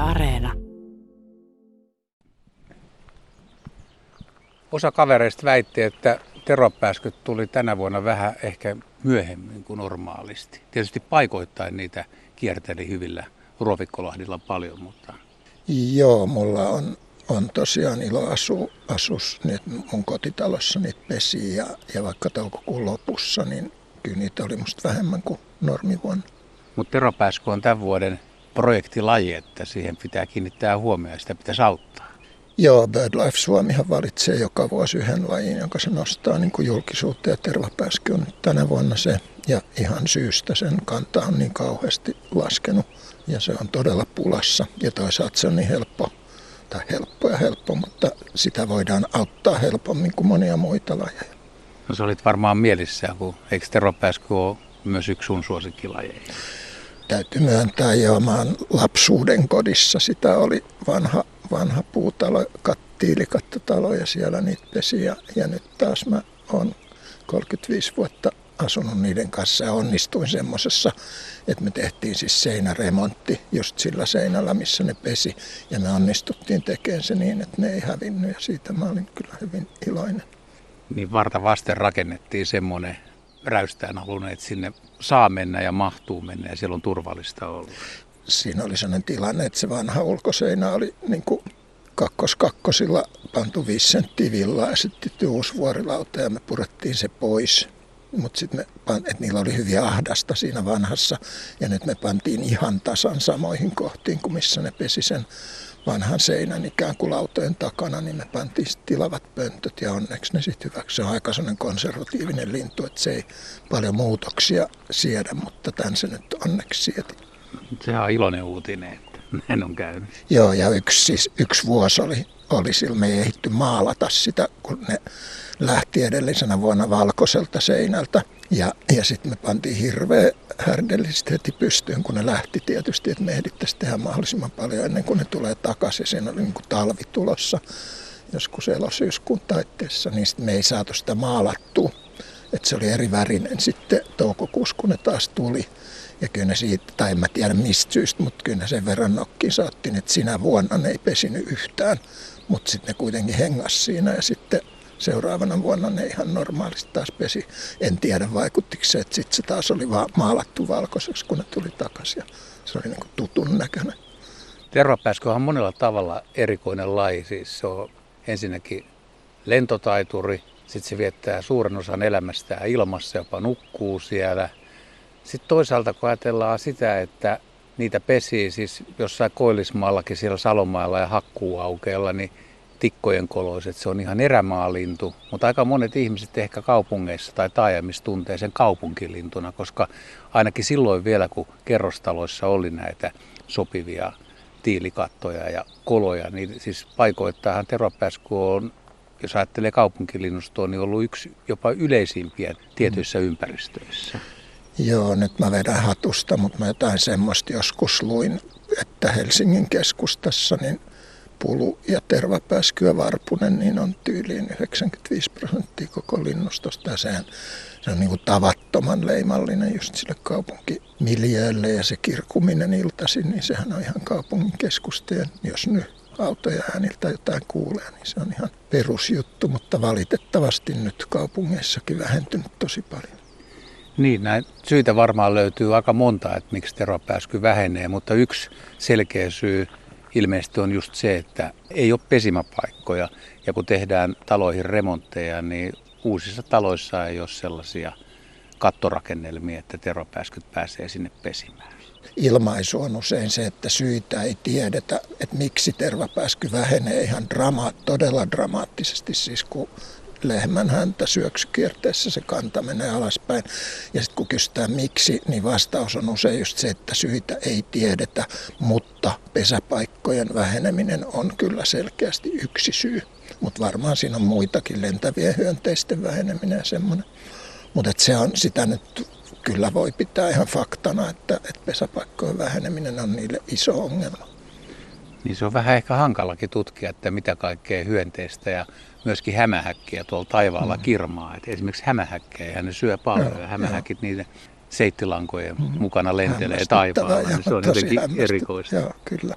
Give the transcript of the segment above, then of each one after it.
Areena. Osa kavereista väitti, että teropääskyt tuli tänä vuonna vähän ehkä myöhemmin kuin normaalisti. Tietysti paikoittain niitä kierteli hyvillä ruovikkolahdilla paljon, mutta... Joo, mulla on tosiaan ilo asua nyt mun kotitalossa niitä pesiä ja vaikka toukokuun lopussa, niin kyllä niitä oli musta vähemmän kuin normivuonna. Mutta teropääsky on tämän vuoden projektilaji, että siihen pitää kiinnittää huomioon ja sitä pitäisi auttaa. Joo, BirdLife Suomihan valitsee joka vuosi yhden lajin, jonka se nostaa niin kuin julkisuutta, ja tervapääsky on nyt tänä vuonna se. Ja ihan syystä sen kanta on niin kauheasti laskenut ja se on todella pulassa. Ja toisaalta se on niin helppo, mutta sitä voidaan auttaa helpommin kuin monia muita lajeja. No se olit varmaan mielissään, kun eikö teropääsky ole myös yksi sun suosikkilajeja? Täytyy myöntää, joo, mä oon lapsuuden kodissa. Sitä oli vanha puutalo, tiilikattotalo ja siellä niitä pesi. Ja nyt taas mä oon 35 vuotta asunut niiden kanssa ja onnistuin semmosessa, että me tehtiin siis seinäremontti just sillä seinällä, missä ne pesi. Ja me onnistuttiin tekemään se niin, että ne ei hävinnyt ja siitä mä olin kyllä hyvin iloinen. Niin varta vasten rakennettiin semmoinen räystään halunnut, että sinne saa mennä ja mahtuu mennä ja siellä on turvallista olla. Siinä oli sellainen tilanne, että se vanha ulkoseinä oli niin kuin kakkosilla pantu 5 senttiä villaa ja sitten uusi vuorilauta ja me purettiin se pois. Mutta sitten että niillä oli hyvin ahdasta siinä vanhassa ja nyt me pantiin ihan tasan samoihin kohtiin kuin missä ne pesi sen vanhan seinän ikään kuin lautojen takana, niin me pantiin tilavat pöntöt ja onneksi ne sitten hyväksi. Se on aika sellainen konservatiivinen lintu, että se ei paljon muutoksia siedä, mutta tämän se nyt onneksi sieti. Sehän on iloinen uutinen, että näin on käynyt. Joo, ja yksi vuosi oli sillä, me ei ehditty maalata sitä, kun ne lähti edellisenä vuonna valkoiselta seinältä. Ja sitten me pantiin hirveä härdellisesti heti pystyyn, kun ne lähti tietysti, että me ehdittäisiin tehdä mahdollisimman paljon ennen kuin ne tulee takaisin. Siinä oli niin kuin talvi tulossa joskus elosyyskuun taitteessa, niin me ei saatu sitä maalattua. Että se oli eri värinen sitten toukokuussa, kun ne taas tuli. Ja kyllä ne siitä, tai en mä tiedä mistä syystä, mutta kyllä ne sen verran nokkiin saattiin, että sinä vuonna ne ei pesinyt yhtään. Mutta sitten ne kuitenkin hengas siinä ja sitten seuraavana vuonna ne ihan normaalisti taas pesi. En tiedä vaikuttiko se, että sitten se taas oli vaan maalattu valkoiseksi, kun ne tuli takaisin. Ja se oli niin kuin tutun näköinen. Tervapääsky on monella tavalla erikoinen laji. Siis se on ensinnäkin lentotaituri, sitten se viettää suuren osan elämästään ilmassa, jopa nukkuu siellä. Sitten toisaalta kun ajatellaan sitä, että niitä pesii siis jossain Koillismaallakin siellä Salomaalla ja Hakkuuaukeella, niin tikkojen koloiset, se on ihan erämaalintu, mutta aika monet ihmiset ehkä kaupungeissa tai taajamissa tuntee sen kaupunkilintuna, koska ainakin silloin vielä, kun kerrostaloissa oli näitä sopivia tiilikattoja ja koloja, niin siis paikoittainhan teropääsky on, jos ajattelee kaupunkilinnustoa, niin ollut yksi jopa yleisimpiä tietyissä ympäristöissä. Joo, nyt mä vedän hatusta, mutta mä jotain semmoista joskus luin, että Helsingin keskustassa niin pulu ja tervapääsky ja varpunen niin on tyyliin 95% koko linnustosta. Ja se on niin kuin tavattoman leimallinen just sille kaupunkimiljöölle ja se kirkuminen iltaisin, niin sehän on ihan kaupungin keskustojen, jos nyt autoja ääniltä jotain kuulee, niin se on ihan perusjuttu, mutta valitettavasti nyt kaupungeissakin vähentynyt tosi paljon. Niin, näin syitä varmaan löytyy aika monta, että miksi teropääsky vähenee, mutta yksi selkeä syy ilmeisesti on just se, että ei ole pesimäpaikkoja. Ja kun tehdään taloihin remontteja, niin uusissa taloissa ei ole sellaisia kattorakennelmia, että teropääskyt pääsee sinne pesimään. Ilmaisu on usein se, että syitä ei tiedetä, että miksi tervapääsky vähenee ihan todella dramaattisesti, siis kun lehmän häntä syöksykierteessä se kanta menee alaspäin. Ja sitten kun kysytään miksi, niin vastaus on usein just se, että syitä ei tiedetä, mutta pesäpaikkojen väheneminen on kyllä selkeästi yksi syy. Mutta varmaan siinä on muitakin, lentävien hyönteisten väheneminen ja semmoinen. Mutta se on sitä nyt kyllä voi pitää ihan faktana, että pesäpaikkojen väheneminen on niille iso ongelma. Niin se on vähän ehkä hankalakin tutkia, että mitä kaikkea hyönteistä ja myöskin hämähäkkiä tuolla taivaalla kirmaa. Et esimerkiksi hämähäkkejä ne syö paljon ja hämähäkit niiden seittilankojen mukana lentelee taivaalla. Niin se on jotenkin erikoista. Joo, kyllä.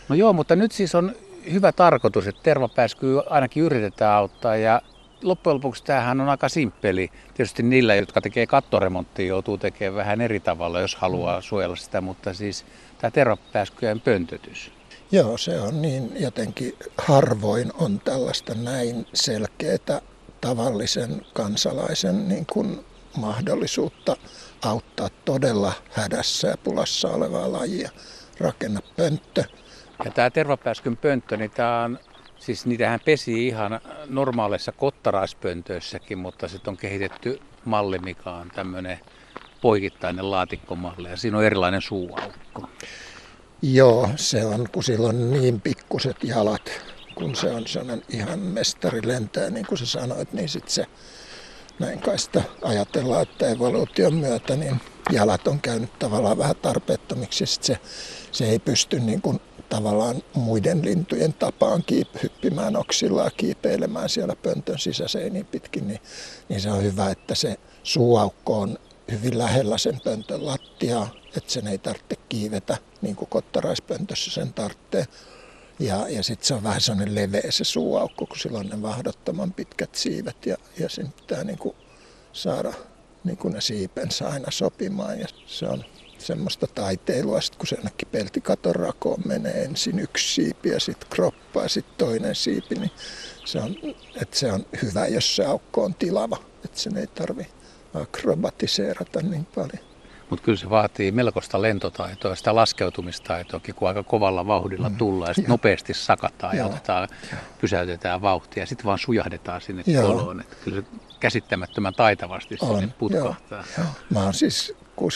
No joo, mutta nyt siis on hyvä tarkoitus, että tervapääskyä ainakin yritetään auttaa ja loppujen lopuksi tämähän on aika simppeli. Tietysti niillä, jotka tekee kattoremonttia, joutuu tekemään vähän eri tavalla, jos haluaa suojella sitä, mutta siis tämä tervapääskyjen pöntötys. Joo, se on niin jotenkin harvoin on tällaista näin selkeää tavallisen kansalaisen niin kuin mahdollisuutta auttaa todella hädässä ja pulassa olevaa lajia. Rakenna pönttö. Ja tämä tervapääskyn pönttö, niin tämä on, siis niitähän pesi ihan normaaleissa kottaraispöntöissäkin, mutta sitten on kehitetty malli, mikä on tämmöinen poikittainen laatikkomalli ja siinä on erilainen suuaukko. Joo, se on, kun sillä on niin pikkuset jalat, kun se on sellainen ihan mestari lentää, niin kuin sä sanoit, niin sitten se näin kai sitä ajatellaan, että evoluution myötä niin jalat on käynyt tavallaan vähän tarpeettomiksi ja sitten se ei pysty niin kuin tavallaan muiden lintujen tapaan hyppimään oksillaan, kiipeilemään siellä pöntön sisäseiniin pitkin, niin se on hyvä, että se suuaukko on hyvin lähellä sen pöntön lattiaa, että sen ei tarvitse kiivetä niin kuin kottaraispöntössä sen tarvitsee. Ja sitten se on vähän sellainen leveä se suuaukko, kun sillä on ne mahdottoman pitkät siivet ja sen pitää niin kuin saada niin kuin ne siipensä aina sopimaan ja se on semmoista taiteilua, sit kun se ainakin peltikaton rakoon menee ensin yksi siipi ja sitten kroppa ja sitten toinen siipi, niin se on hyvä, jos se aukko on tilava, että sen ei tarvitse akrobatiseerata niin paljon. Mutta kyllä se vaatii melkoista lentotaitoa ja sitä laskeutumistaitoakin, kun aika kovalla vauhdilla tullaan ja sitten nopeasti sakataan ja pysäytetään vauhtia ja sitten vaan sujahdetaan sinne koloon. Että kyllä se käsittämättömän taitavasti sinne putkahtaa. Joo. Mä oon siis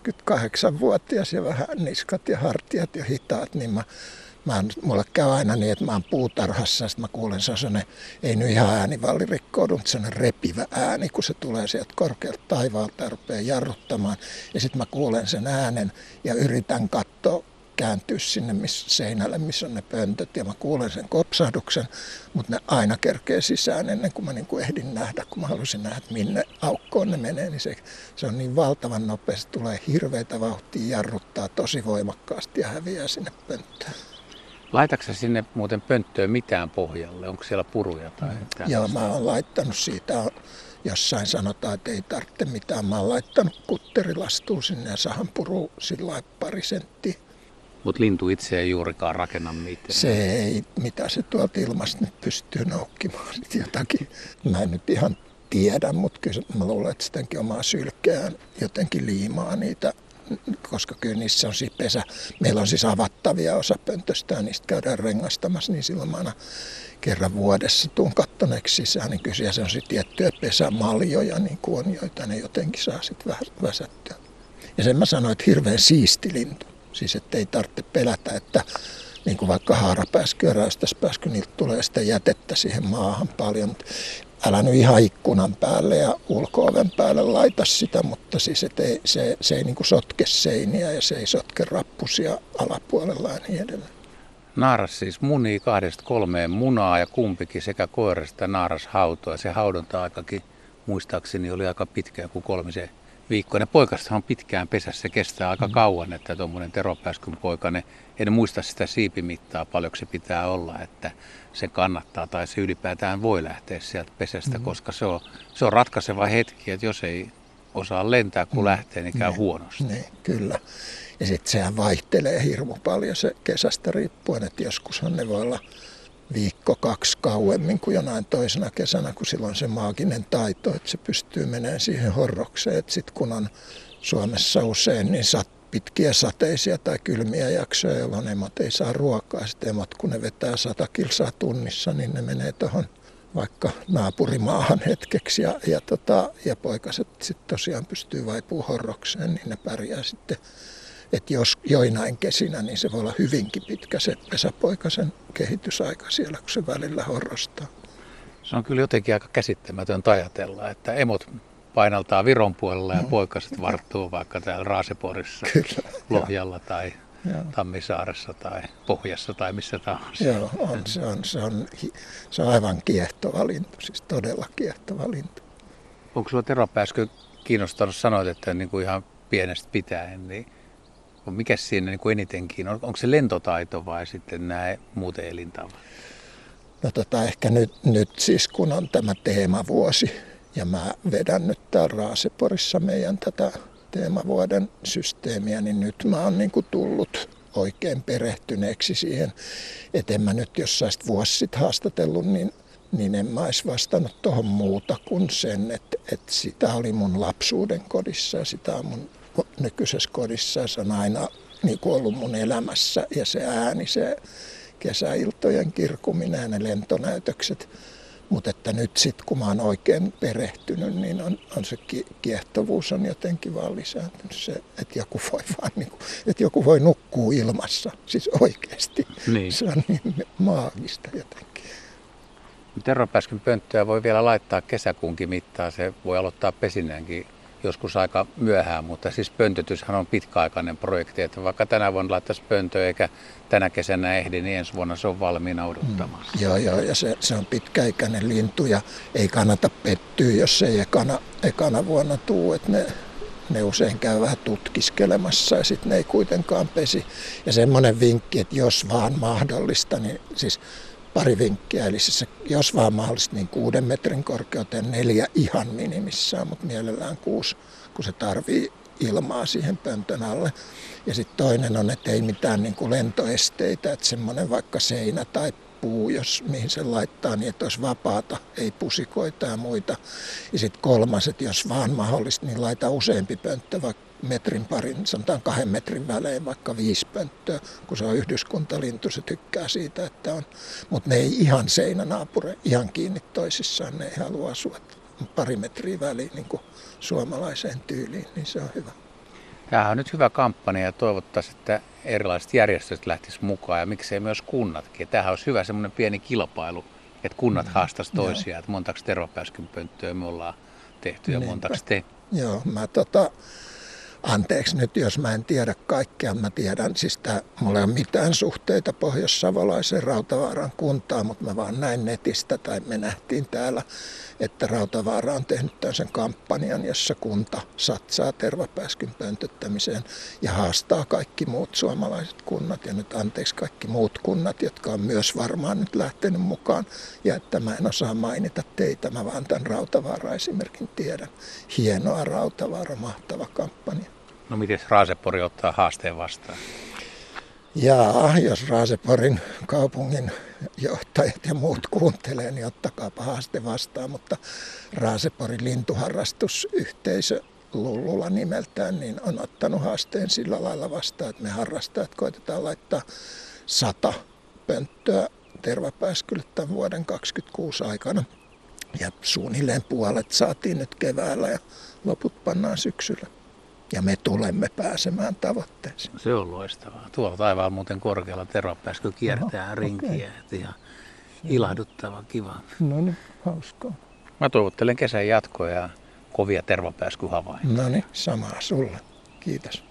68-vuotias ja vähän niskat ja hartiat jo hitaat, niin mulle käy aina niin, että mä oon puutarhassa ja sitten mä kuulen sellainen, ei nyt ihan äänivalli rikkoudu, mutta sellainen repivä ääni, kun se tulee sieltä korkealta taivaalta ja rupeaa jarruttamaan. Ja sitten mä kuulen sen äänen ja yritän katsoa, kääntyä sinne seinälle, missä on ne pöntöt ja mä kuulen sen kopsahduksen, mutta ne aina kerkee sisään ennen kuin mä niin kuin ehdin nähdä, kun mä halusin nähdä, että minne aukkoon ne menee, niin se on niin valtavan nopeasti, tulee hirveitä vauhtia, jarruttaa tosi voimakkaasti ja häviää sinne pönttöön. Laitatko sinne muuten pönttöön mitään pohjalle? Onko siellä puruja tai Joo, mä oon laittanut siitä, jossain sanotaan, että ei tarvitse mitään. Mä oon laittanut kutterilastua sinne ja sahanpurua sillä pari senttiä. Mutta lintu itse ei juurikaan rakenna mitään. Se ei, mitä se tuolta ilmasta nyt pystyy noukkimaan jotakin. Mä en nyt ihan tiedä, mutta kyllä mä luulen, että sitäkin omaa sylkeään jotenkin liimaa niitä, koska kyllä niissä on siis pesä. Meillä on siis avattavia osa pöntöstä ja niistä käydään rengastamassa, niin silloin mä aina kerran vuodessa tuun kattoneeksi sisään, niin kyllä se on sitten tiettyjä pesämaljoja, niin kuin on, joita ne jotenkin saa sitten vähän väsättyä. Ja sen mä sanoin, että hirveän siisti lintu. Siis ettei tarvitse pelätä, että niin kuin vaikka haarapääsky ja räystäspääsky, niiltä tulee sitä jätettä siihen maahan paljon. Älä nyt ihan ikkunan päälle ja ulko-oven päälle laita sitä, mutta siis se ei niin kuin sotke seiniä ja se ei sotke rappusia alapuolella ja niin edelleen. Naaras siis munii 2-3 munaa ja kumpikin sekä koiras että naaras hautoo. Ja se haudonta-aikakin muistaakseni oli aika pitkä, joku 3 viikkoinen. Poikastahan on pitkään pesässä, se kestää aika kauan, että tuommoinen teropääskyn poikainen, en muista sitä siipimittaa, paljonko se pitää olla, että se kannattaa tai se ylipäätään voi lähteä sieltä pesästä, koska se on ratkaiseva hetki, että jos ei osaa lentää kun lähtee, niin käy huonosti. Niin, kyllä. Ja sitten sehän vaihtelee hirmu paljon se kesästä riippuen, että joskushan ne voi olla 1-2 kauemmin kuin jonain toisena kesänä, kun silloin se maaginen taito, että se pystyy menemään siihen horrokseen. Sitten kun on Suomessa usein niin pitkiä sateisia tai kylmiä jaksoja, jolloin emot ei saa ruokaa. Sitten emot, kun ne vetää 100 kilsaa tunnissa, niin ne menee tuohon vaikka naapurimaahan hetkeksi. Ja poikaset sitten tosiaan pystyy vaipumaan horrokseen, niin ne pärjää sitten. Että jos joinain kesinä, niin se voi olla hyvinkin pitkä se pesäpoikasen kehitysaika siellä, kun se välillä horrostaa. Se on kyllä jotenkin aika käsittämätöntä ajatella, että emot painaltaa Viron puolella ja poikaset varttuu vaikka täällä Raaseporissa, Lohjalla tai Tammisaaressa tai Pohjassa tai missä tahansa. Joo, se on aivan kiehtova lintu, siis todella kiehtova lintu. Onko sinua teropääskö kiinnostanut sanoa, että niin kuin ihan pienestä pitäen, niin Mikä siinä niin kuin enitenkin on? Onko se lentotaito vai sitten nämä muut elintavat? No ehkä nyt siis kun on tämä teemavuosi ja mä vedän nyt täällä Raaseporissa meidän tätä teemavuoden systeemiä, niin nyt mä oon niin kuin tullut oikein perehtyneeksi siihen, että en mä nyt jos saisit vuosi sitten haastatellut, niin en mä olisi vastannut tuohon muuta kuin sen, että sitä oli mun lapsuuden kodissa ja sitä on mun nykyisessä kodissa ja se on aina niin kuin ollut mun elämässä ja se ääni, se kesäiltojen kirkuminen ja ne lentonäytökset. Mutta että nyt sitten kun mä oon oikein perehtynyt, niin on se kiehtovuus on jotenkin vaan lisääntynyt. Se, että joku voi vaan että joku voi nukkua ilmassa, siis oikeasti. Niin. Se on niin maagista jotenkin. Tervapääskyn pönttöä voi vielä laittaa kesäkuunkin mittaan. Se voi aloittaa pesinnänkin joskus aika myöhään, mutta siis pöntötyshän on pitkäaikainen projekti. Että vaikka tänä vuonna laittaisi pöntöä eikä tänä kesänä ehdi, niin ensi vuonna se on valmiina odottamassa. Joo, ja se on pitkäikäinen lintu ja ei kannata pettyä, jos ei ekana vuonna tule. Että ne usein käy vähän tutkiskelemassa ja sitten ne ei kuitenkaan pesi. Ja semmoinen vinkki, että jos vaan mahdollista, niin siis pari vinkkiä, eli siis jos vaan mahdollista, niin 6 metrin korkeuteen 4 ihan minimissään, mutta mielellään 6, kun se tarvii ilmaa siihen pöntön alle. Ja sitten toinen on, että ei mitään niin kuin lentoesteitä, että semmoinen vaikka seinä tai puu, mihin se laittaa, niin että olisi vapaata, ei pusikoita ja muita. Ja sitten kolmas, että jos vaan mahdollista, niin laita useampi pönttö, vaikka metrin parin, sanotaan 2 metrin välein, vaikka 5 pönttöä, kun se on yhdyskuntalintu, se tykkää siitä, että on. Mutta ne ei ihan seinänaapure, ihan kiinni toisissaan, ne ei halua asua pari metriä väliin niin kuin suomalaiseen tyyliin, niin se on hyvä. Tämä on nyt hyvä kampanja ja toivottaisiin, että erilaiset järjestöt lähtisivät mukaan ja miksei myös kunnatkin. Tämähän olisi hyvä semmoinen pieni kilpailu, että kunnat haastaisivat toisiaan, että montako tervapääskyn pönttöä me ollaan tehty ja montako te. Joo, anteeksi nyt, jos mä en tiedä kaikkea. Mä tiedän, siis mulla ei ole mitään suhteita pohjois-savolaiseen Rautavaaran kuntaan, mutta mä vaan näin netistä tai me nähtiin täällä, että Rautavaara on tehnyt tämmöisen kampanjan, jossa kunta satsaa tervapääskyn pöntöttämiseen ja haastaa kaikki muut suomalaiset kunnat. Ja nyt anteeksi kaikki muut kunnat, jotka on myös varmaan nyt lähtenyt mukaan. Ja että mä en osaa mainita teitä, mä vaan tämän Rautavaara-esimerkin tiedän. Hienoa Rautavaara, mahtava kampanja. No miten Raasepori ottaa haasteen vastaan? Jaa, jos Raaseporin kaupungin johtajat ja muut kuuntelee, niin ottakaapa haaste vastaan. Mutta Raaseporin lintuharrastusyhteisö Lullula nimeltään niin on ottanut haasteen sillä lailla vastaan, että me harrastajat koitetaan laittaa 100 pönttöä tervapääskylle tämän vuoden 2026 aikana. Ja suunnilleen puolet saatiin nyt keväällä ja loput pannaan syksyllä. Ja me tulemme pääsemään tavoitteeseen. Se on loistavaa. Tuolla taivaalla muuten korkealla tervapääskö kiertää rinkiä. Okay. Ihan ilahduttava, kiva. No niin, hauskaa. Mä toivottelen kesän jatkoa ja kovia tervapääskyhavaintoja. No niin, samaa sulle. Kiitos.